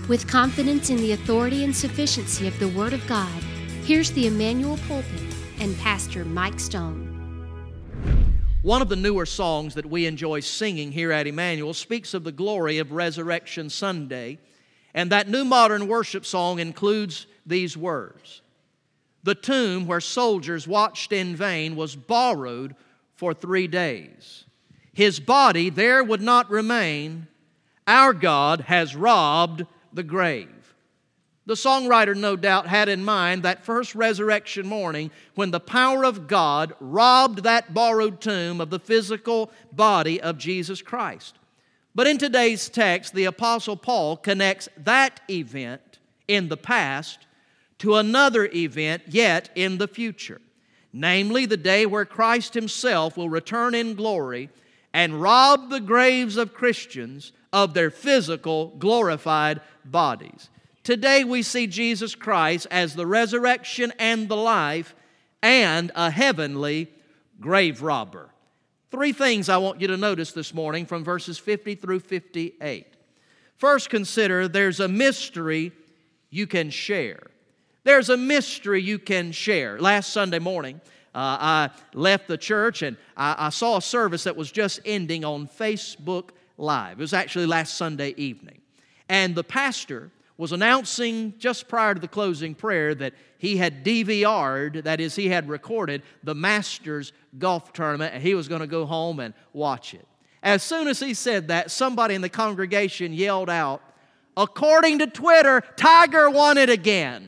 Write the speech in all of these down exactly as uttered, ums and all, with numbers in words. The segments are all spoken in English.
With confidence in the authority and sufficiency of the Word of God, here's the Emmanuel Pulpit and Pastor Mike Stone. One of the newer songs that we enjoy singing here at Emmanuel speaks of the glory of Resurrection Sunday, and that new modern worship song includes these words. The tomb where soldiers watched in vain was borrowed for three days. His body there would not remain. Our God has robbed the grave. The songwriter no doubt had in mind that first resurrection morning when the power of God robbed that borrowed tomb of the physical body of Jesus Christ. But in today's text, the Apostle Paul connects that event in the past to another event yet in the future, namely the day where Christ Himself will return in glory and rob the graves of Christians of their physical, glorified bodies. Today we see Jesus Christ as the resurrection and the life and a heavenly grave robber. Three things I want you to notice this morning from verses fifty through fifty-eight. First, consider there's a mystery you can share. There's a mystery you can share. Last Sunday morning, uh, I left the church and I, I saw a service that was just ending on Facebook Live. It was actually last Sunday evening. And the pastor was announcing just prior to the closing prayer that he had D V R'd, that is, he had recorded the Masters golf tournament, and he was going to go home and watch it. As soon as he said that, somebody in the congregation yelled out, "According to Twitter, Tiger won it again."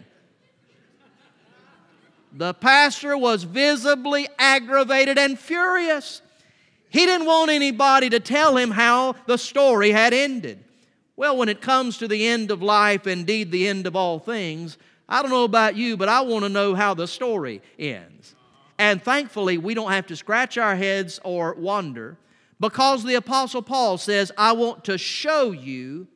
The pastor was visibly aggravated and furious. He didn't want anybody to tell him how the story had ended. Well, when it comes to the end of life, indeed the end of all things, I don't know about you, but I want to know how the story ends. And thankfully, we don't have to scratch our heads or wonder, because the Apostle Paul says, I want to show you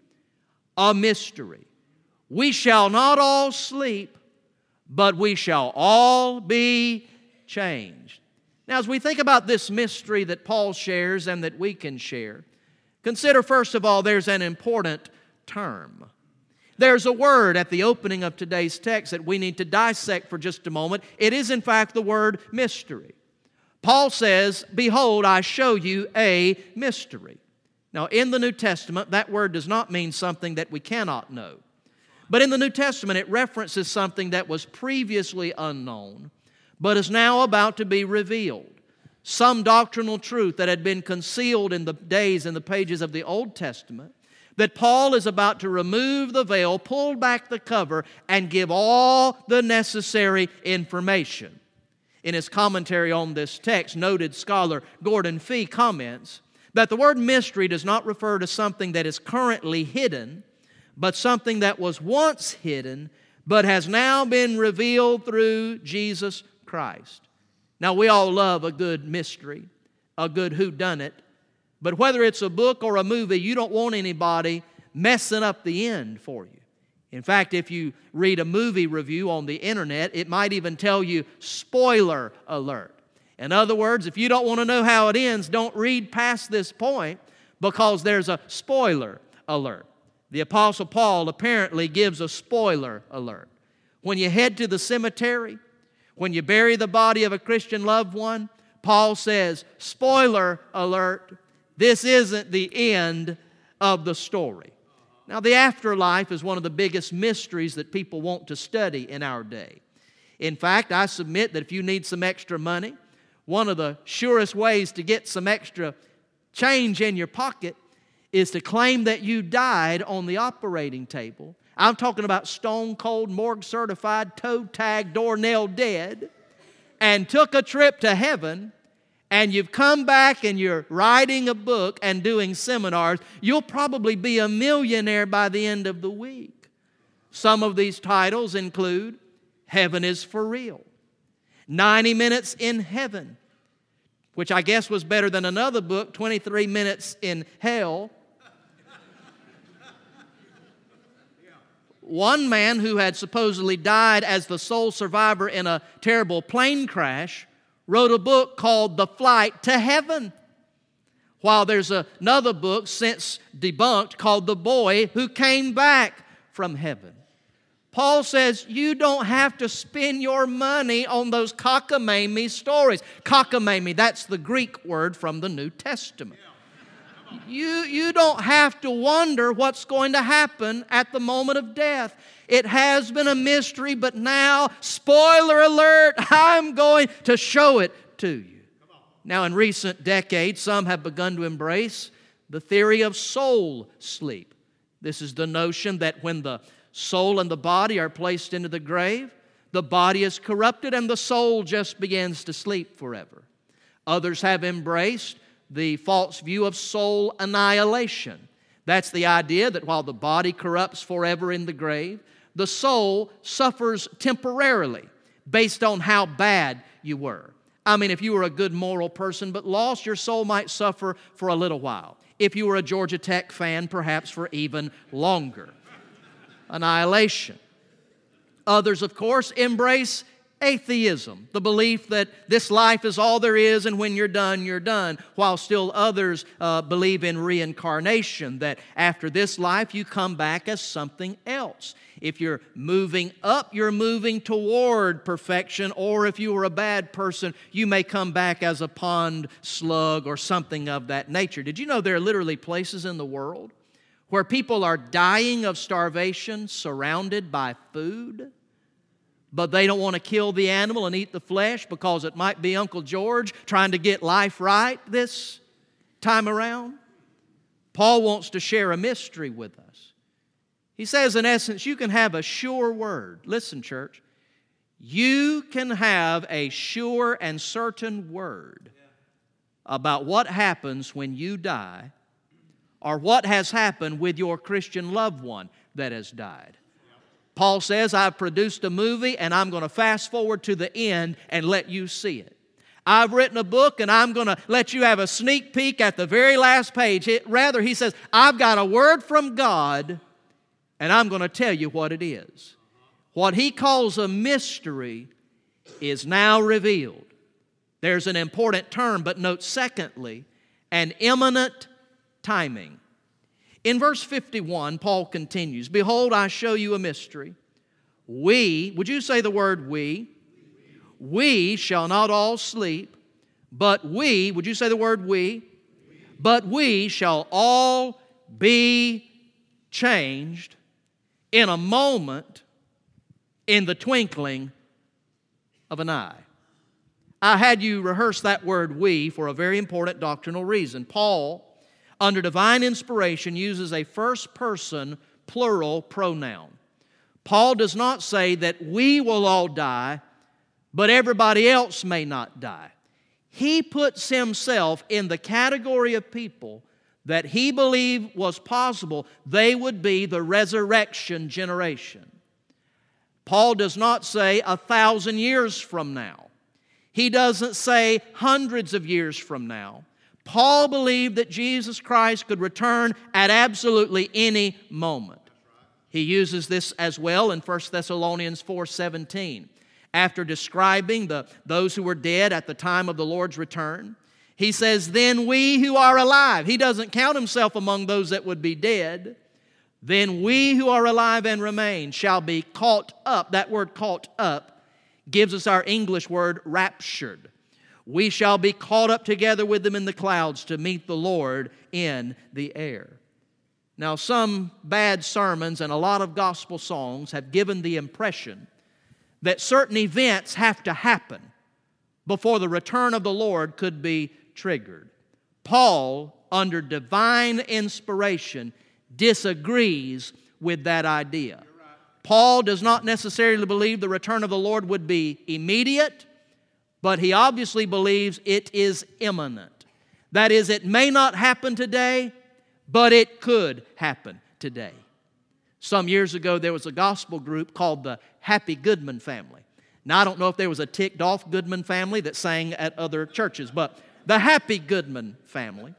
a mystery. We shall not all sleep, but we shall all be changed. Now, as we think about this mystery that Paul shares and that we can share, consider first of all, there's an important term. There's a word at the opening of today's text that we need to dissect for just a moment. It is, in fact, the word mystery. Paul says, "Behold, I show you a mystery." Now, in the New Testament, that word does not mean something that we cannot know. But in the New Testament, it references something that was previously unknown, but is now about to be revealed. Some doctrinal truth that had been concealed in the days and the pages of the Old Testament, that Paul is about to remove the veil, pull back the cover, and give all the necessary information. In his commentary on this text, noted scholar Gordon Fee comments that the word mystery does not refer to something that is currently hidden, but something that was once hidden, but has now been revealed through Jesus Christ. Now, we all love a good mystery, a good whodunit, but whether it's a book or a movie, you don't want anybody messing up the end for you. In fact, if you read a movie review on the internet, it might even tell you, spoiler alert. In other words, if you don't want to know how it ends, don't read past this point, because there's a spoiler alert. The Apostle Paul apparently gives a spoiler alert. When you head to the cemetery, when you bury the body of a Christian loved one, Paul says, spoiler alert, this isn't the end of the story. Now, the afterlife is one of the biggest mysteries that people want to study in our day. In fact, I submit that if you need some extra money, one of the surest ways to get some extra change in your pocket is to claim that you died on the operating table. I'm talking about stone cold, morgue certified, toe tag, doornail dead, and took a trip to heaven, and you've come back and you're writing a book and doing seminars. You'll probably be a millionaire by the end of the week. Some of these titles include Heaven is for Real, ninety minutes in Heaven, which I guess was better than another book, twenty-three minutes in Hell. One man who had supposedly died as the sole survivor in a terrible plane crash wrote a book called The Flight to Heaven. While there's another book since debunked called The Boy Who Came Back from heaven. Paul says you don't have to spend your money on those cockamamie stories. Cockamamie, that's the Greek word from the New Testament. You, you don't have to wonder what's going to happen at the moment of death. It has been a mystery, but now, spoiler alert, I'm going to show it to you. Now, in recent decades, some have begun to embrace the theory of soul sleep. This is the notion that when the soul and the body are placed into the grave, the body is corrupted and the soul just begins to sleep forever. Others have embraced the false view of soul annihilation. That's the idea that while the body corrupts forever in the grave, the soul suffers temporarily based on how bad you were. I mean, if you were a good moral person but lost, your soul might suffer for a little while. If you were a Georgia Tech fan, perhaps for even longer. Annihilation. Others, of course, embrace atheism, the belief that this life is all there is and when you're done, you're done, while still others uh, believe in reincarnation, that after this life you come back as something else. If you're moving up, you're moving toward perfection, or if you were a bad person, you may come back as a pond slug or something of that nature. Did you know there are literally places in the world where people are dying of starvation surrounded by food? But they don't want to kill the animal and eat the flesh because it might be Uncle George trying to get life right this time around. Paul wants to share a mystery with us. He says, in essence, you can have a sure word. Listen, church. You can have a sure and certain word about what happens when you die or what has happened with your Christian loved one that has died. Paul says, I've produced a movie and I'm going to fast forward to the end and let you see it. I've written a book and I'm going to let you have a sneak peek at the very last page. It, rather, he says, I've got a word from God and I'm going to tell you what it is. What he calls a mystery is now revealed. There's an important term, but note secondly, an imminent timing. In verse fifty-one, Paul continues, Behold, I show you a mystery. We, would you say the word we? We shall not all sleep, but we, would you say the word we? But we shall all be changed in a moment, in the twinkling of an eye. I had you rehearse that word we for a very important doctrinal reason. Paul, under divine inspiration, uses a first-person plural pronoun. Paul does not say that we will all die, but everybody else may not die. He puts himself in the category of people that he believed was possible they would be the resurrection generation. Paul does not say a thousand years from now. He doesn't say hundreds of years from now. Paul believed that Jesus Christ could return at absolutely any moment. He uses this as well in First Thessalonians four seventeen. After describing the, those who were dead at the time of the Lord's return, he says, Then we who are alive, he doesn't count himself among those that would be dead, then we who are alive and remain shall be caught up. That word caught up gives us our English word raptured. We shall be caught up together with them in the clouds to meet the Lord in the air. Now, some bad sermons and a lot of gospel songs have given the impression that certain events have to happen before the return of the Lord could be triggered. Paul, under divine inspiration, disagrees with that idea. Paul does not necessarily believe the return of the Lord would be immediate, but he obviously believes it is imminent. That is, it may not happen today, but it could happen today. Some years ago, there was a gospel group called the Happy Goodman Family. Now, I don't know if there was a ticked-off Goodman family that sang at other churches, but the Happy Goodman Family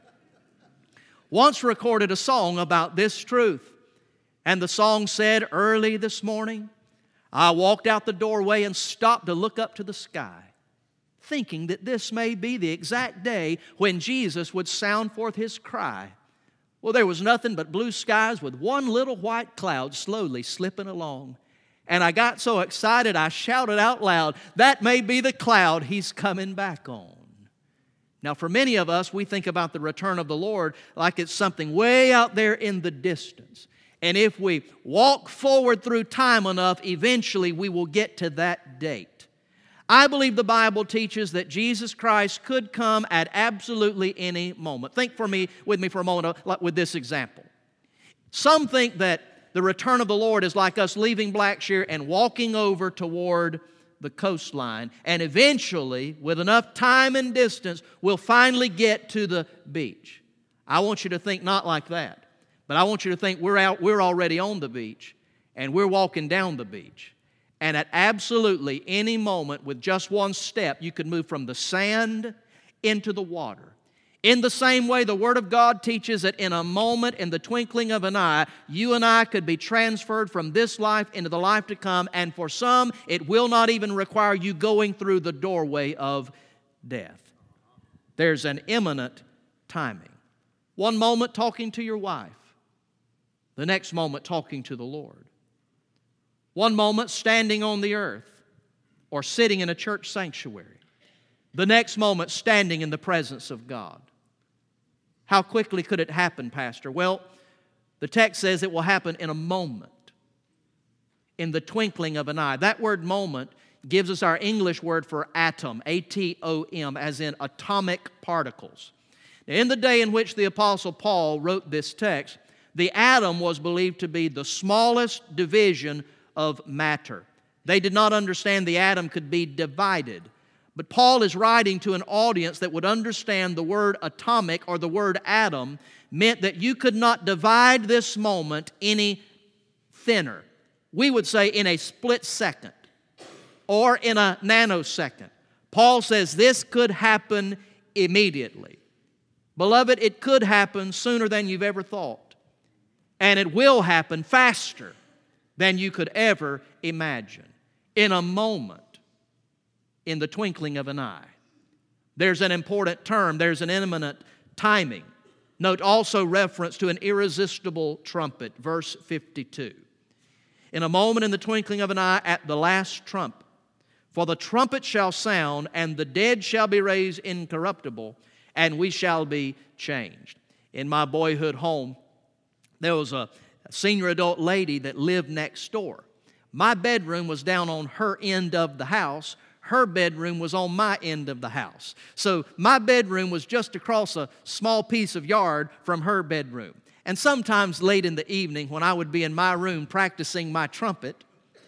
once recorded a song about this truth. And the song said, Early this morning, I walked out the doorway and stopped to look up to the sky, thinking that this may be the exact day when Jesus would sound forth His cry. Well, there was nothing but blue skies with one little white cloud slowly slipping along. And I got so excited I shouted out loud, "That may be the cloud He's coming back on." Now, for many of us, we think about the return of the Lord like it's something way out there in the distance. And if we walk forward through time enough, eventually we will get to that date. I believe the Bible teaches that Jesus Christ could come at absolutely any moment. Think for me, with me for a moment with this example. Some think that the return of the Lord is like us leaving Blackshear and walking over toward the coastline, and eventually, with enough time and distance, we'll finally get to the beach. I want you to think not like that, but I want you to think we're out, we're already on the beach, and we're walking down the beach. And at absolutely any moment, with just one step, you could move from the sand into the water. In the same way, the Word of God teaches that in a moment, in the twinkling of an eye, you and I could be transferred from this life into the life to come, and for some, it will not even require you going through the doorway of death. There's an imminent timing. One moment talking to your wife, the next moment talking to the Lord. One moment standing on the earth or sitting in a church sanctuary, the next moment standing in the presence of God. How quickly could it happen, Pastor? Well, the text says it will happen in a moment, in the twinkling of an eye. That word moment gives us our English word for atom, A T O M, as in atomic particles. Now, in the day in which the Apostle Paul wrote this text, the atom was believed to be the smallest division of matter. They did not understand the atom could be divided. But Paul is writing to an audience that would understand the word atomic or the word atom meant that you could not divide this moment any thinner. We would say in a split second or in a nanosecond. Paul says this could happen immediately. Beloved, it could happen sooner than you've ever thought. And it will happen faster than you could ever imagine. In a moment. In the twinkling of an eye. There's an important term. There's an imminent timing. Note also reference to an irresistible trumpet, verse fifty-two. In a moment in the twinkling of an eye at the last trump, for the trumpet shall sound, and the dead shall be raised incorruptible, and we shall be changed. In my boyhood home, there was a senior adult lady that lived next door. My bedroom was down on her end of the house. Her bedroom was on my end of the house. So my bedroom was just across a small piece of yard from her bedroom. And sometimes late in the evening when I would be in my room practicing my trumpet,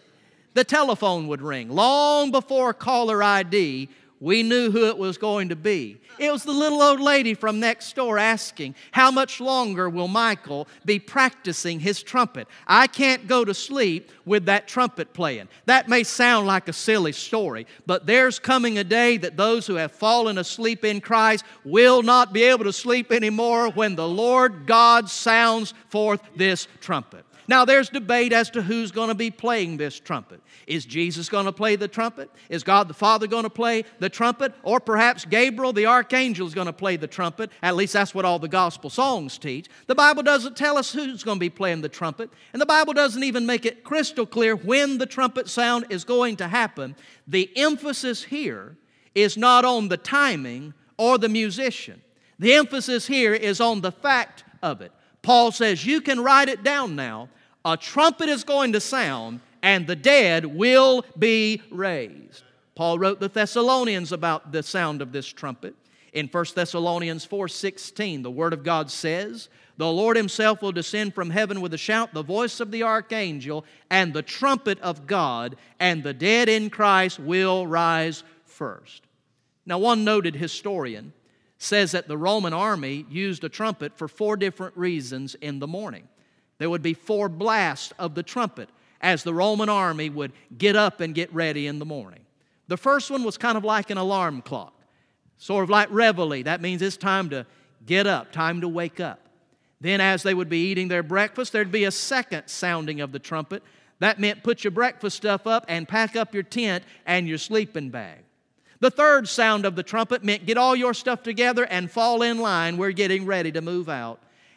the telephone would ring. Long before caller I D, we knew who it was going to be. It was the little old lady from next door asking, how much longer will Michael be practicing his trumpet? I can't go to sleep with that trumpet playing. That may sound like a silly story, but there's coming a day that those who have fallen asleep in Christ will not be able to sleep anymore when the Lord God sounds forth this trumpet. Now, there's debate as to who's going to be playing this trumpet. Is Jesus going to play the trumpet? Is God the Father going to play the trumpet? Or perhaps Gabriel, the archangel, is going to play the trumpet. At least that's what all the gospel songs teach. The Bible doesn't tell us who's going to be playing the trumpet. And the Bible doesn't even make it crystal clear when the trumpet sound is going to happen. The emphasis here is not on the timing or the musician. The emphasis here is on the fact of it. Paul says you can write it down now. A trumpet is going to sound, and the dead will be raised. Paul wrote the Thessalonians about the sound of this trumpet. In First Thessalonians four sixteen, the Word of God says, the Lord Himself will descend from heaven with a shout, the voice of the archangel, and the trumpet of God, and the dead in Christ will rise first. Now, one noted historian says that the Roman army used a trumpet for four different reasons in the morning. There would be four blasts of the trumpet as the Roman army would get up and get ready in the morning. The first one was kind of like an alarm clock, sort of like reveille. That means it's time to get up, time to wake up. Then as they would be eating their breakfast, there'd be a second sounding of the trumpet. That meant put your breakfast stuff up and pack up your tent and your sleeping bag. The third sound of the trumpet meant get all your stuff together and fall in line. We're getting ready to move out.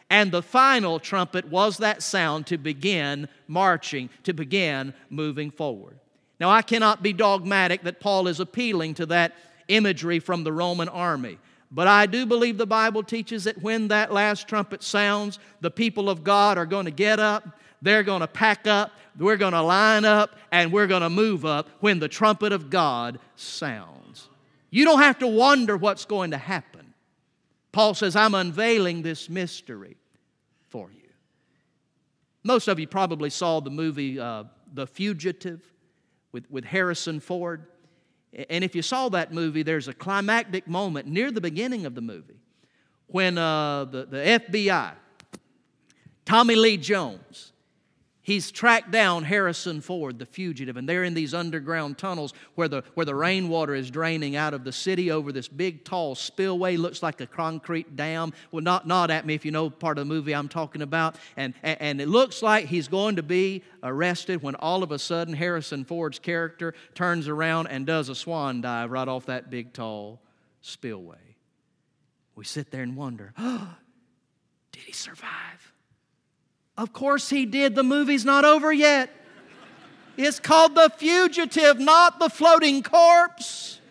And the final trumpet was that sound to begin marching, to begin moving forward. Now, I cannot be dogmatic that Paul is appealing to that imagery from the Roman army. But I do believe the Bible teaches that when that last trumpet sounds, the people of God are going to get up, they're going to pack up, we're going to line up, and we're going to move up when the trumpet of God sounds. You don't have to wonder what's going to happen. Paul says, I'm unveiling this mystery for you. Most of you probably saw the movie uh, The Fugitive with, with Harrison Ford. And if you saw that movie, there's a climactic moment near the beginning of the movie when uh, the, the F B I, Tommy Lee Jones, he's tracked down Harrison Ford, the fugitive, and they're in these underground tunnels where the, where the rainwater is draining out of the city over this big, tall spillway. Looks like a concrete dam. Well, not, not at me if you know part of the movie I'm talking about. And, and, and it looks like he's going to be arrested when all of a sudden Harrison Ford's character turns around and does a swan dive right off that big, tall spillway. We sit there and wonder, oh, did he survive? Of course he did. The movie's not over yet. It's called The Fugitive, not The Floating Corpse.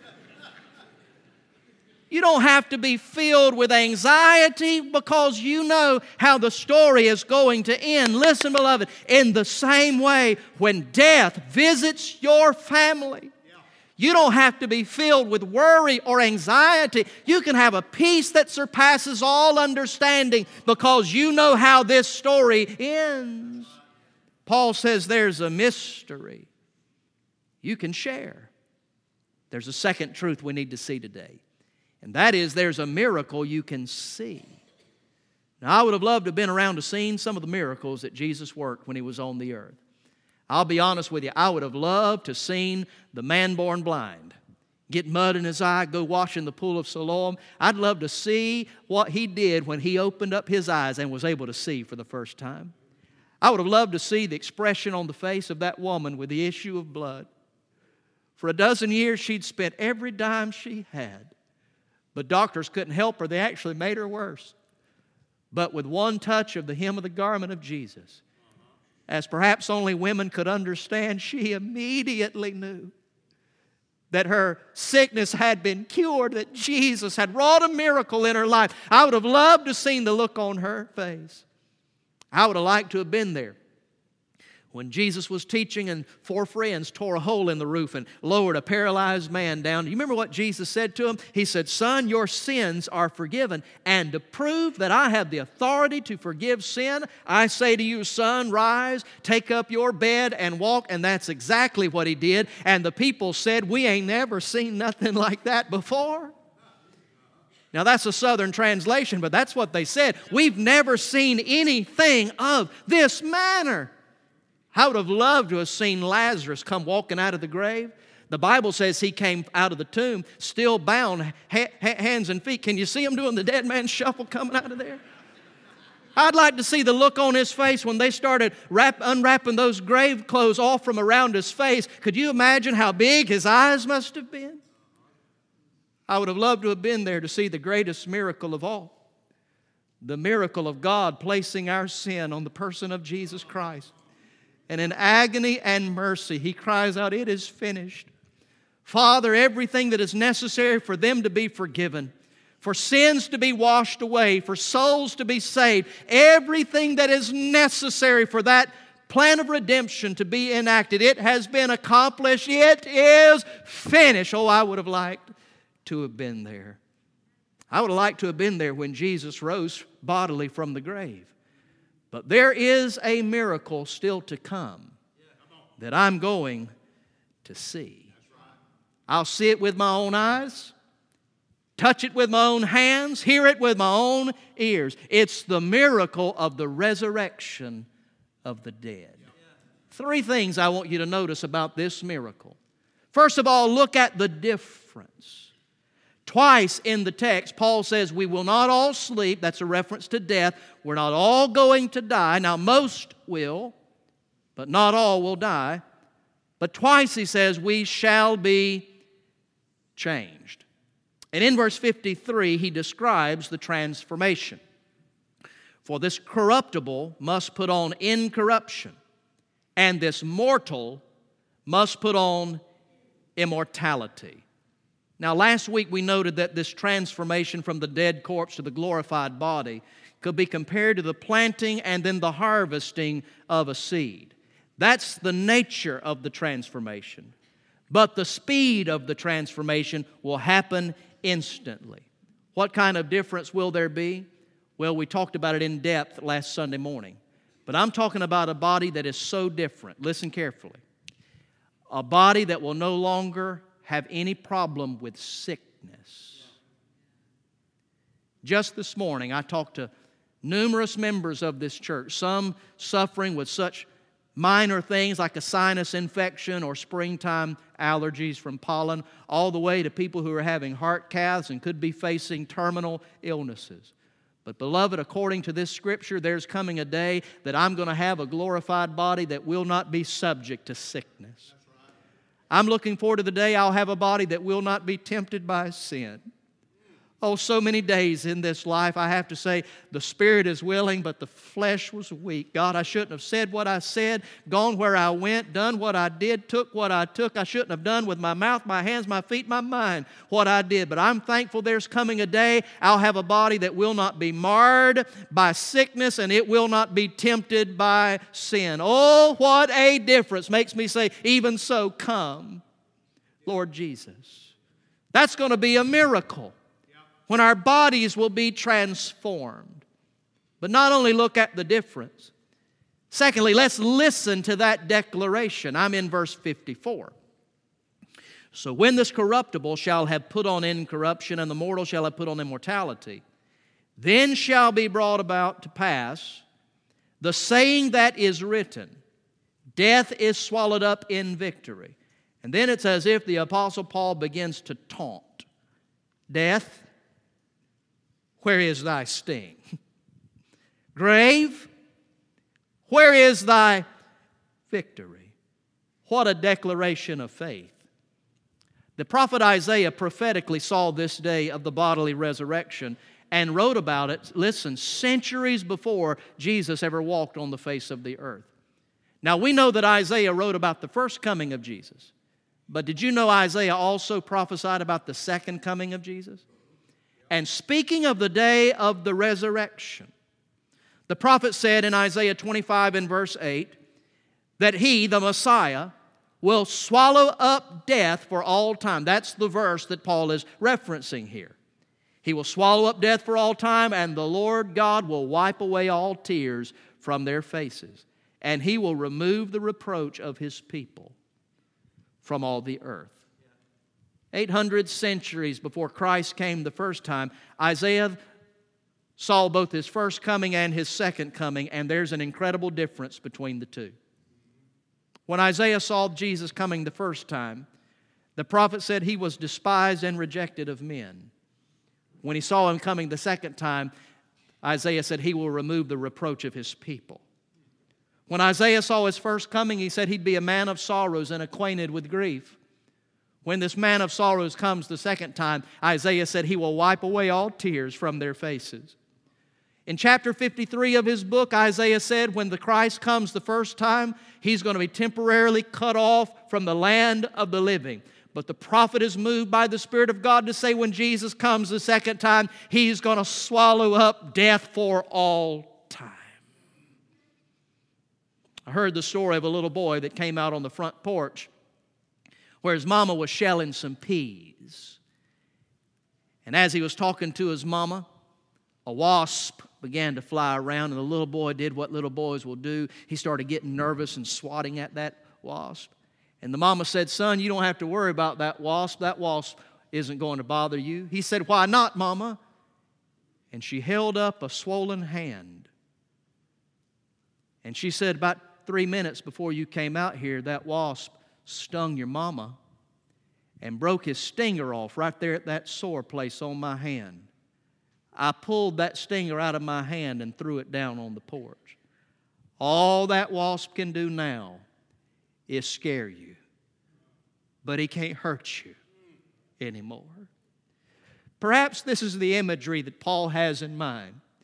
You don't have to be filled with anxiety because you know how the story is going to end. Listen, beloved, in the same way, when death visits your family, you don't have to be filled with worry or anxiety. You can have a peace that surpasses all understanding because you know how this story ends. Paul says there's a mystery you can share. There's a second truth we need to see today, and that is there's a miracle you can see. Now, I would have loved to have been around to see some of the miracles that Jesus worked when He was on the earth. I'll be honest with you, I would have loved to have seen the man born blind get mud in his eye, go wash in the pool of Siloam. I'd love to see what he did when he opened up his eyes and was able to see for the first time. I would have loved to see the expression on the face of that woman with the issue of blood. For a dozen years, she'd spent every dime she had, but doctors couldn't help her. They actually made her worse. But with one touch of the hem of the garment of Jesus, as perhaps only women could understand, she immediately knew that her sickness had been cured, that Jesus had wrought a miracle in her life. I would have loved to have seen the look on her face. I would have liked to have been there when Jesus was teaching and four friends tore a hole in the roof and lowered a paralyzed man down. Do you remember what Jesus said to him? He said, "Son, your sins are forgiven. And to prove that I have the authority to forgive sin, I say to you, son, rise, take up your bed and walk." And that's exactly what he did. And the people said, "We ain't never seen nothing like that before." Now that's a southern translation, but that's what they said. We've never seen anything of this manner. I would have loved to have seen Lazarus come walking out of the grave. The Bible says he came out of the tomb still bound, ha- ha- hands and feet. Can you see him doing the dead man shuffle coming out of there? I'd like to see the look on his face when they started wrap, unwrapping those grave clothes off from around his face. Could you imagine how big his eyes must have been? I would have loved to have been there to see the greatest miracle of all. The miracle of God placing our sin on the person of Jesus Christ. And in agony and mercy, he cries out, "It is finished." Father, everything that is necessary for them to be forgiven, for sins to be washed away, for souls to be saved, everything that is necessary for that plan of redemption to be enacted, it has been accomplished. It is finished. Oh, I would have liked to have been there. I would have liked to have been there when Jesus rose bodily from the grave. But there is a miracle still to come that I'm going to see. I'll see it with my own eyes, touch it with my own hands, hear it with my own ears. It's the miracle of the resurrection of the dead. Three things I want you to notice about this miracle. First of all, look at the difference. Twice in the text, Paul says, we will not all sleep. That's a reference to death. We're not all going to die. Now, most will, but not all will die. But twice he says, we shall be changed. And in verse fifty-three, he describes the transformation. For this corruptible must put on incorruption, and this mortal must put on immortality. Now, last week we noted that this transformation from the dead corpse to the glorified body could be compared to the planting and then the harvesting of a seed. That's the nature of the transformation. But the speed of the transformation will happen instantly. What kind of difference will there be? Well, we talked about it in depth last Sunday morning. But I'm talking about a body that is so different. Listen carefully. A body that will no longer have any problem with sickness. Just this morning, I talked to numerous members of this church, some suffering with such minor things like a sinus infection or springtime allergies from pollen, all the way to people who are having heart caths and could be facing terminal illnesses. But beloved, according to this Scripture, there's coming a day that I'm going to have a glorified body that will not be subject to sickness. I'm looking forward to the day I'll have a body that will not be tempted by sin. Oh, so many days in this life, I have to say, the spirit is willing, but the flesh was weak. God, I shouldn't have said what I said, gone where I went, done what I did, took what I took. I shouldn't have done with my mouth, my hands, my feet, my mind what I did. But I'm thankful there's coming a day I'll have a body that will not be marred by sickness and it will not be tempted by sin. Oh, what a difference. Makes me say, even so, come, Lord Jesus. That's going to be a miracle, when our bodies will be transformed. But not only look at the difference. Secondly, let's listen to that declaration. I'm in verse fifty-four. So when this corruptible shall have put on incorruption, and the mortal shall have put on immortality, then shall be brought about to pass the saying that is written, death is swallowed up in victory. And then it's as if the Apostle Paul begins to taunt. Death, where is thy sting? Grave, where is thy victory? What a declaration of faith. The prophet Isaiah prophetically saw this day of the bodily resurrection and wrote about it, listen, centuries before Jesus ever walked on the face of the earth. Now we know that Isaiah wrote about the first coming of Jesus. But did you know Isaiah also prophesied about the second coming of Jesus? And speaking of the day of the resurrection, the prophet said in Isaiah twenty-five and verse eight that he, the Messiah, will swallow up death for all time. That's the verse that Paul is referencing here. He will swallow up death for all time, and the Lord God will wipe away all tears from their faces, and He will remove the reproach of His people from all the earth. eight hundred centuries before Christ came the first time, Isaiah saw both His first coming and His second coming, and there's an incredible difference between the two. When Isaiah saw Jesus coming the first time, the prophet said He was despised and rejected of men. When he saw Him coming the second time, Isaiah said He will remove the reproach of His people. When Isaiah saw His first coming, he said He'd be a man of sorrows and acquainted with grief. When this man of sorrows comes the second time, Isaiah said He will wipe away all tears from their faces. In chapter fifty-three of his book, Isaiah said when the Christ comes the first time, He's going to be temporarily cut off from the land of the living. But the prophet is moved by the Spirit of God to say when Jesus comes the second time, He's going to swallow up death for all time. I heard the story of a little boy that came out on the front porch where his mama was shelling some peas. And as he was talking to his mama, a wasp began to fly around, and the little boy did what little boys will do. He started getting nervous and swatting at that wasp. And the mama said, "Son, you don't have to worry about that wasp. That wasp isn't going to bother you." He said, "Why not, Mama?" And she held up a swollen hand. And she said, "About three minutes before you came out here, that wasp stung your mama and broke his stinger off right there at that sore place on my hand. I pulled that stinger out of my hand and threw it down on the porch. All that wasp can do now is scare you, but he can't hurt you anymore." Perhaps this is the imagery that Paul has in mind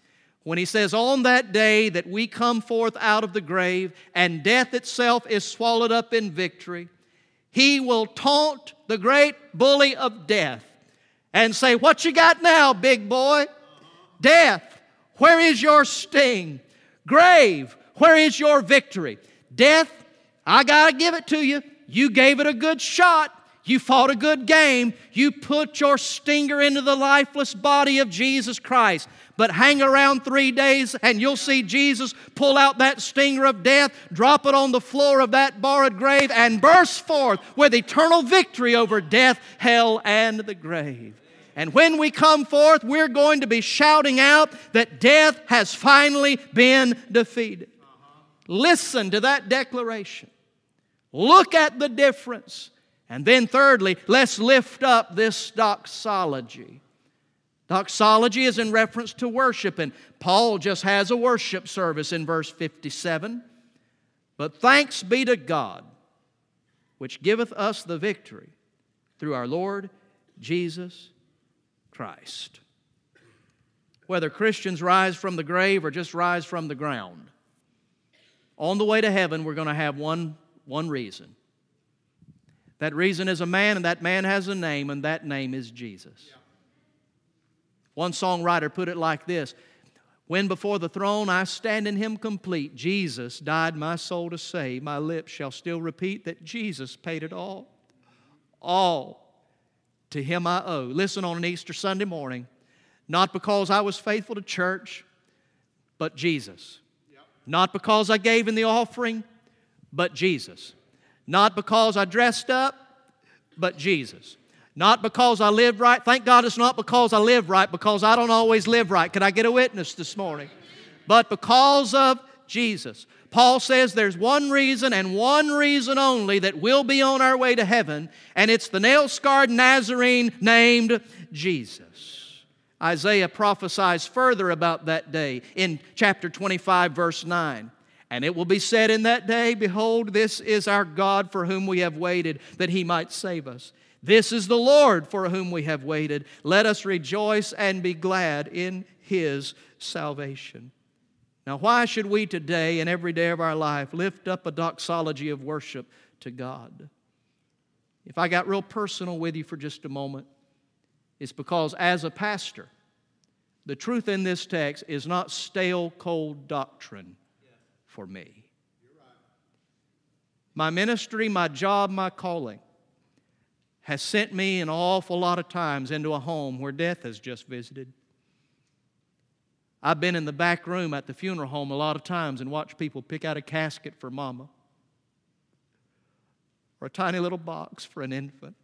when he says, on that day that we come forth out of the grave and death itself is swallowed up in victory, he will taunt the great bully of death and say, what you got now, big boy? Death, where is your sting? Grave, where is your victory? Death, I got to give it to you. You gave it a good shot. You fought a good game. You put your stinger into the lifeless body of Jesus Christ. But hang around three days and you'll see Jesus pull out that stinger of death, drop it on the floor of that borrowed grave, and burst forth with eternal victory over death, hell, and the grave. And when we come forth, we're going to be shouting out that death has finally been defeated. Listen to that declaration. Look at the difference. And then thirdly, let's lift up this doxology. Doxology is in reference to worship, and Paul just has a worship service in verse fifty-seven. But thanks be to God, which giveth us the victory through our Lord Jesus Christ. Whether Christians rise from the grave or just rise from the ground, on the way to heaven we're going to have one, one reason. That reason is a man, and that man has a name, and that name is Jesus. Yeah. One songwriter put it like this: when before the throne I stand in Him complete, Jesus died my soul to save. My lips shall still repeat that Jesus paid it all. All to Him I owe. Listen, on an Easter Sunday morning, not because I was faithful to church, but Jesus. Yep. Not because I gave in the offering, but Jesus. Not because I dressed up, but Jesus. Not because I lived right. Thank God it's not because I live right, because I don't always live right. Can I get a witness this morning? But because of Jesus. Paul says there's one reason and one reason only that we'll be on our way to heaven, and it's the nail-scarred Nazarene named Jesus. Isaiah prophesies further about that day in chapter twenty-five, verse nine. And it will be said in that day, behold, this is our God for whom we have waited, that He might save us. This is the Lord for whom we have waited. Let us rejoice and be glad in His salvation. Now, why should we today and every day of our life lift up a doxology of worship to God? If I got real personal with you for just a moment, it's because as a pastor, the truth in this text is not stale, cold doctrine for me. My ministry, my job, my calling has sent me an awful lot of times into a home where death has just visited. I've been in the back room at the funeral home a lot of times and watched people pick out a casket for mama or a tiny little box for an infant.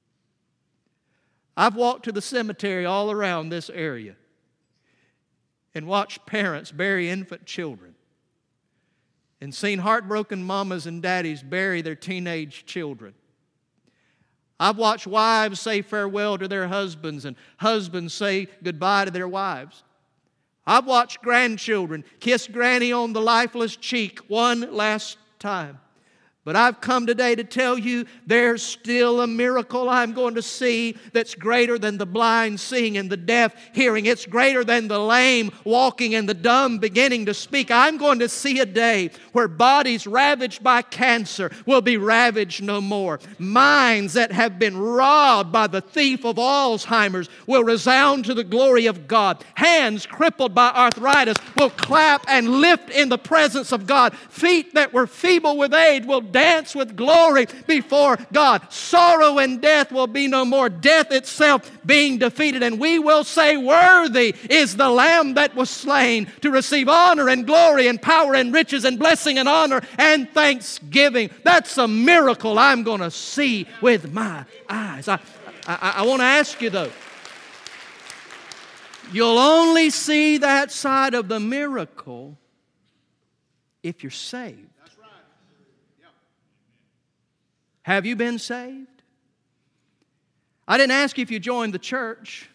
I've walked to the cemetery all around this area and watched parents bury infant children and seen heartbroken mamas and daddies bury their teenage children. I've watched wives say farewell to their husbands and husbands say goodbye to their wives. I've watched grandchildren kiss granny on the lifeless cheek one last time. But I've come today to tell you there's still a miracle I'm going to see that's greater than the blind seeing and the deaf hearing. It's greater than the lame walking and the dumb beginning to speak. I'm going to see a day where bodies ravaged by cancer will be ravaged no more. Minds that have been robbed by the thief of Alzheimer's will resound to the glory of God. Hands crippled by arthritis will clap and lift in the presence of God. Feet that were feeble with age will dance with glory before God. Sorrow and death will be no more. Death itself being defeated. And we will say, worthy is the Lamb that was slain to receive honor and glory and power and riches and blessing and honor and thanksgiving. That's a miracle I'm going to see with my eyes. I, I, I want to ask you though, you'll only see that side of the miracle if you're saved. Have you been saved? I didn't ask you if you joined the church.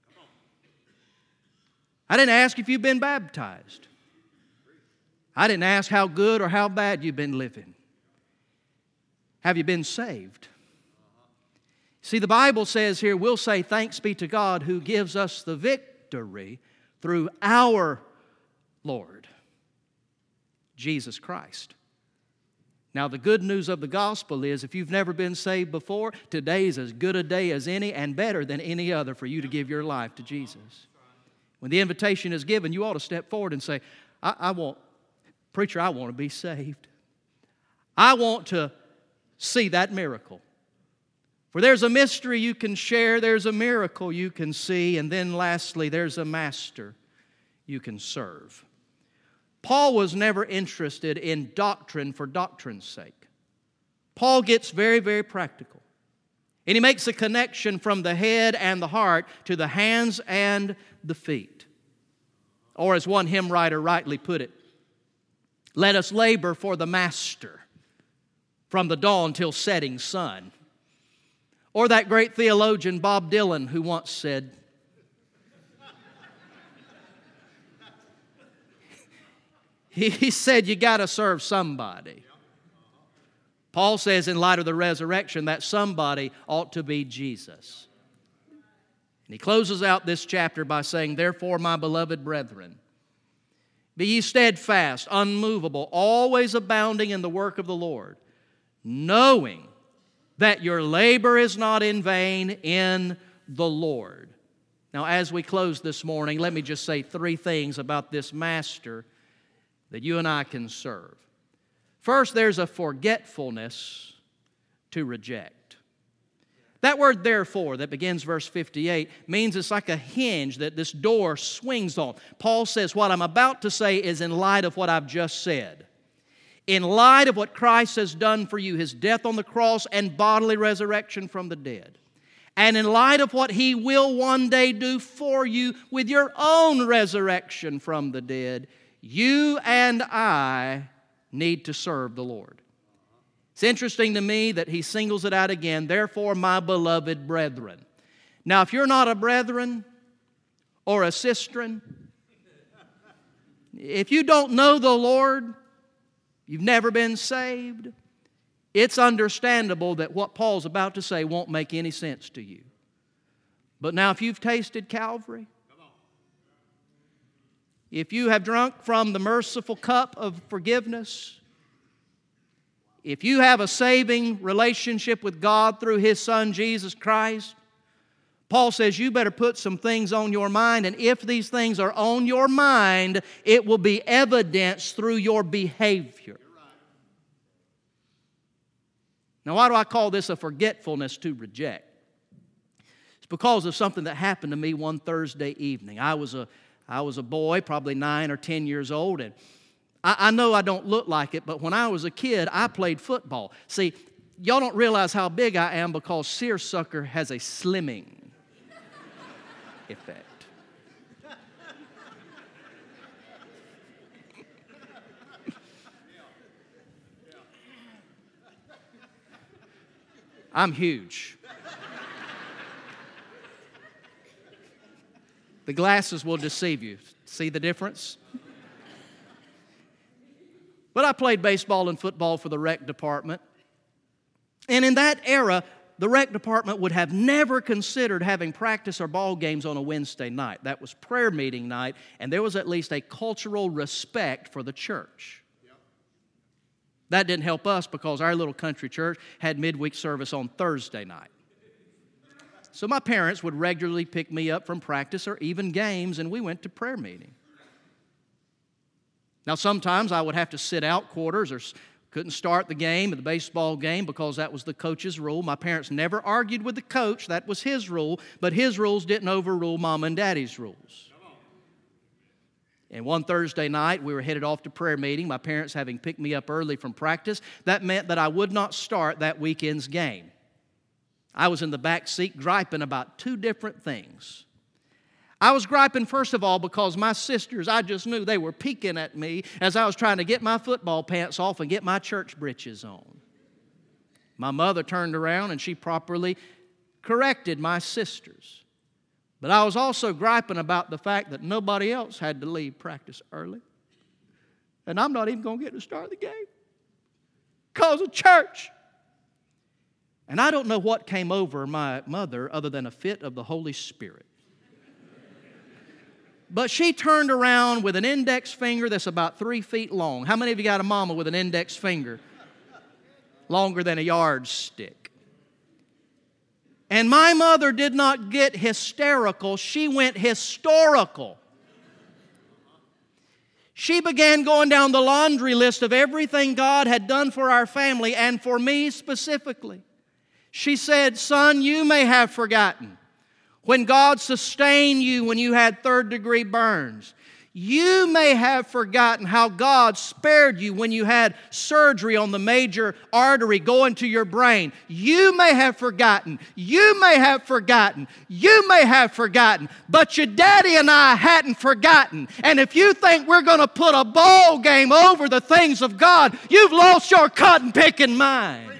I didn't ask if you've been baptized. I didn't ask how good or how bad you've been living. Have you been saved? See, the Bible says here, we'll say thanks be to God who gives us the victory through our Lord, Jesus Christ. Now, the good news of the gospel is if you've never been saved before, today is as good a day as any and better than any other for you to give your life to Jesus. When the invitation is given, you ought to step forward and say, I, I want, preacher, I want to be saved. I want to see that miracle. For there's a mystery you can share, there's a miracle you can see, and then lastly, there's a master you can serve. Paul was never interested in doctrine for doctrine's sake. Paul gets very, very practical. And he makes a connection from the head and the heart to the hands and the feet. Or as one hymn writer rightly put it, let us labor for the Master from the dawn till setting sun. Or that great theologian Bob Dylan who once said, he, he said you got to serve somebody. Paul says in light of the resurrection that somebody ought to be Jesus. And he closes out this chapter by saying, therefore, my beloved brethren, be ye steadfast, unmovable, always abounding in the work of the Lord, knowing that your labor is not in vain in the Lord. Now, as we close this morning, let me just say three things about this master that you and I can serve. First, there's a forgetfulness to reject. That word therefore that begins verse fifty-eight means it's like a hinge that this door swings on. Paul says what I'm about to say is in light of what I've just said. In light of what Christ has done for you, His death on the cross and bodily resurrection from the dead. And in light of what He will one day do for you with your own resurrection from the dead, you and I need to serve the Lord. It's interesting to me that he singles it out again, therefore, my beloved brethren. Now, if you're not a brethren or a sistren, if you don't know the Lord, you've never been saved, it's understandable that what Paul's about to say won't make any sense to you. But now, if you've tasted Calvary, if you have drunk from the merciful cup of forgiveness, if you have a saving relationship with God through His Son, Jesus Christ, Paul says you better put some things on your mind, and if these things are on your mind, it will be evidenced through your behavior. Now, why do I call this a forgetfulness to reject? It's because of something that happened to me one Thursday evening. I was a, I was a boy, probably nine or ten years old, and I, I know I don't look like it, but when I was a kid, I played football. See, y'all don't realize how big I am because seersucker has a slimming effect. I'm huge. The glasses will deceive you. See the difference? But I played baseball and football for the rec department. And in that era, the rec department would have never considered having practice or ball games on a Wednesday night. That was prayer meeting night, and there was at least a cultural respect for the church. That didn't help us because our little country church had midweek service on Thursday night. So my parents would regularly pick me up from practice or even games, and we went to prayer meeting. Now, sometimes I would have to sit out quarters or couldn't start the game, the baseball game, because that was the coach's rule. My parents never argued with the coach. That was his rule, but his rules didn't overrule Mom and Daddy's rules. And one Thursday night, we were headed off to prayer meeting, my parents having picked me up early from practice. That meant that I would not start that weekend's game. I was in the back seat griping about two different things. I was griping, first of all, because my sisters, I just knew they were peeking at me as I was trying to get my football pants off and get my church britches on. My mother turned around and she properly corrected my sisters. But I was also griping about the fact that nobody else had to leave practice early. And I'm not even going to get to start the game because of church. And I don't know what came over my mother other than a fit of the Holy Spirit. But she turned around with an index finger that's about three feet long. How many of you got a mama with an index finger longer than a yardstick? And my mother did not get hysterical. She went historical. She began going down the laundry list of everything God had done for our family and for me specifically. She said, "Son, you may have forgotten when God sustained you when you had third degree burns. You may have forgotten how God spared you when you had surgery on the major artery going to your brain. You may have forgotten. You may have forgotten. You may have forgotten. But your daddy and I hadn't forgotten. And if you think we're going to put a ball game over the things of God, you've lost your cotton picking mind."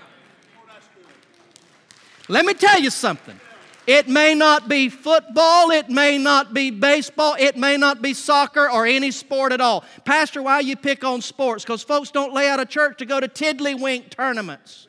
Let me tell you something. It may not be football, it may not be baseball, it may not be soccer or any sport at all. Pastor, why you pick on sports? Because folks don't lay out of church to go to tiddlywink tournaments.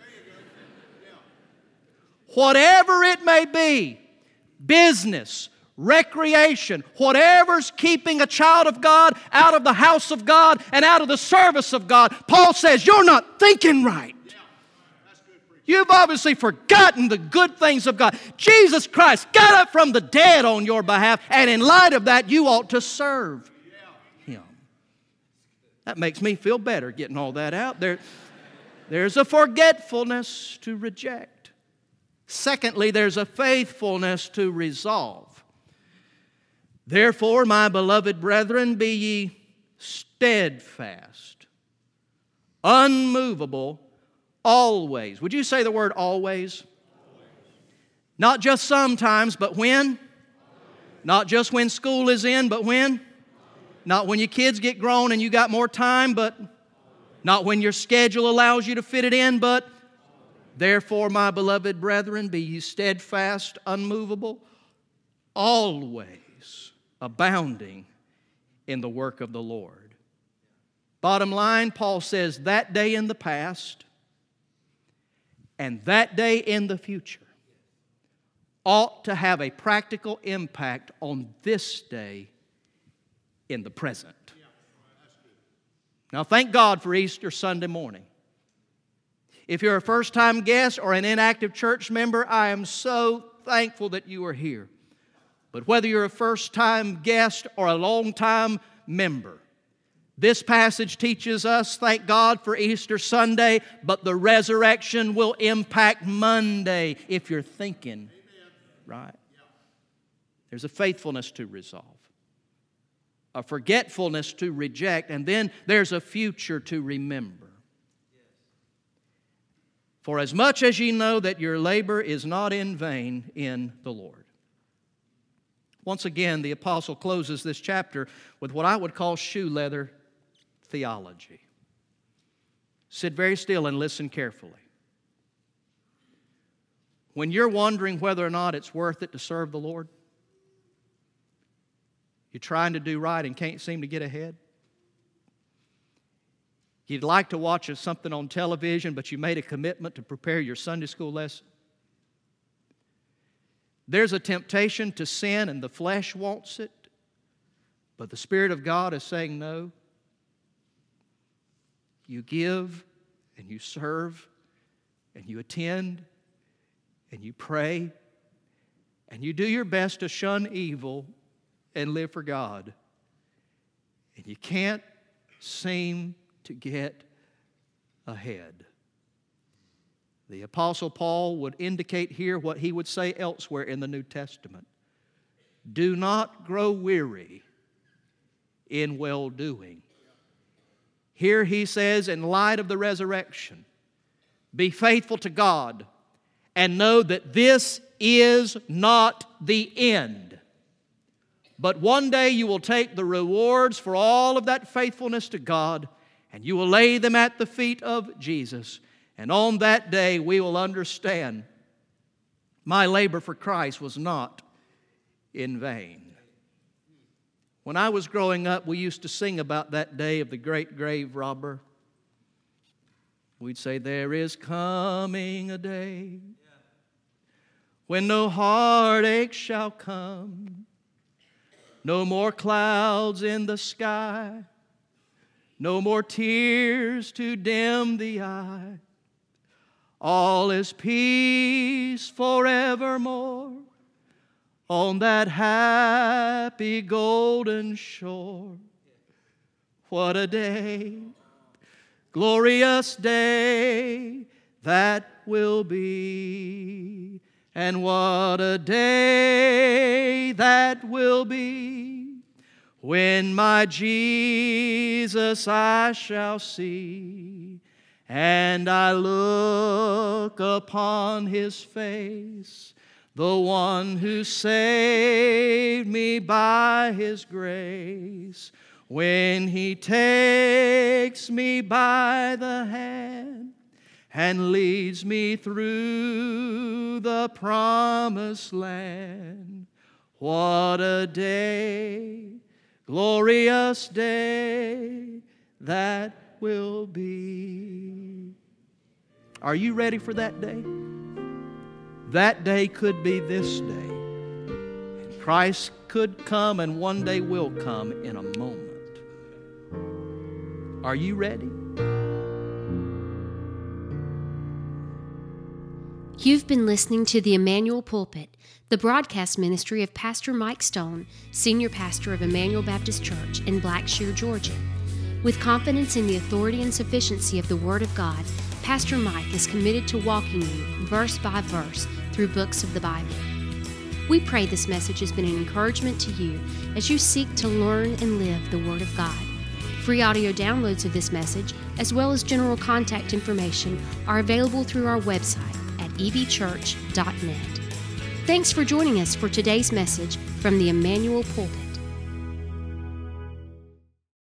Whatever it may be, business, recreation, whatever's keeping a child of God out of the house of God and out of the service of God, Paul says, you're not thinking right. You've obviously forgotten the good things of God. Jesus Christ got up from the dead on your behalf, and in light of that, you ought to serve Him. That makes me feel better getting all that out there. There's a forgetfulness to reject. Secondly, there's a faithfulness to resolve. Therefore, my beloved brethren, be ye steadfast, unmovable, always. Would you say the word always? Always. Not just sometimes, but when? Always. Not just when school is in, but when? Always. Not when your kids get grown and you got more time, but always. Not when your schedule allows you to fit it in, but always. Therefore, my beloved brethren, be ye steadfast, unmovable, always abounding in the work of the Lord. Bottom line, Paul says, that day in the past and that day in the future ought to have a practical impact on this day in the present. Now, thank God for Easter Sunday morning. If you're a first-time guest or an inactive church member, I am so thankful that you are here. But whether you're a first-time guest or a long-time member, this passage teaches us, thank God for Easter Sunday, but the resurrection will impact Monday if you're thinking right. There's a faithfulness to resolve, a forgetfulness to reject, and then there's a future to remember. For as much as ye know that your labor is not in vain in the Lord. Once again, the apostle closes this chapter with what I would call shoe leather theology. Sit very still and listen carefully. When you're wondering whether or not it's worth it to serve the Lord, you're trying to do right and can't seem to get ahead. You'd like to watch something on television, but you made a commitment to prepare your Sunday school lesson. There's a temptation to sin and the flesh wants it, but the Spirit of God is saying no. You give and you serve and you attend and you pray and you do your best to shun evil and live for God. And you can't seem to get ahead. The Apostle Paul would indicate here what he would say elsewhere in the New Testament. Do not grow weary in well-doing. Here he says, in light of the resurrection, be faithful to God and know that this is not the end. But one day you will take the rewards for all of that faithfulness to God and you will lay them at the feet of Jesus. And on that day we will understand my labor for Christ was not in vain. When I was growing up, we used to sing about that day of the great grave robber. We'd say, there is coming a day when no heartache shall come, No more clouds in the sky, no more tears to dim the eye. All is peace forevermore on that happy golden shore. What a day, glorious day that will be. And what a day that will be when my Jesus I shall see, and I look upon His face, the one who saved me by His grace. When He takes me by the hand and leads me through the promised land. What a day, glorious day that will be. Are you ready for that day? That day could be this day. And Christ could come and one day will come in a moment. Are you ready? You've been listening to the Emmanuel Pulpit, the broadcast ministry of Pastor Mike Stone, Senior Pastor of Emmanuel Baptist Church in Blackshear, Georgia. With confidence in the authority and sufficiency of the Word of God, Pastor Mike is committed to walking you verse by verse through books of the Bible. We pray this message has been an encouragement to you as you seek to learn and live the Word of God. Free audio downloads of this message, as well as general contact information, are available through our website at e b church dot net. Thanks for joining us for today's message from the Emmanuel Pulpit.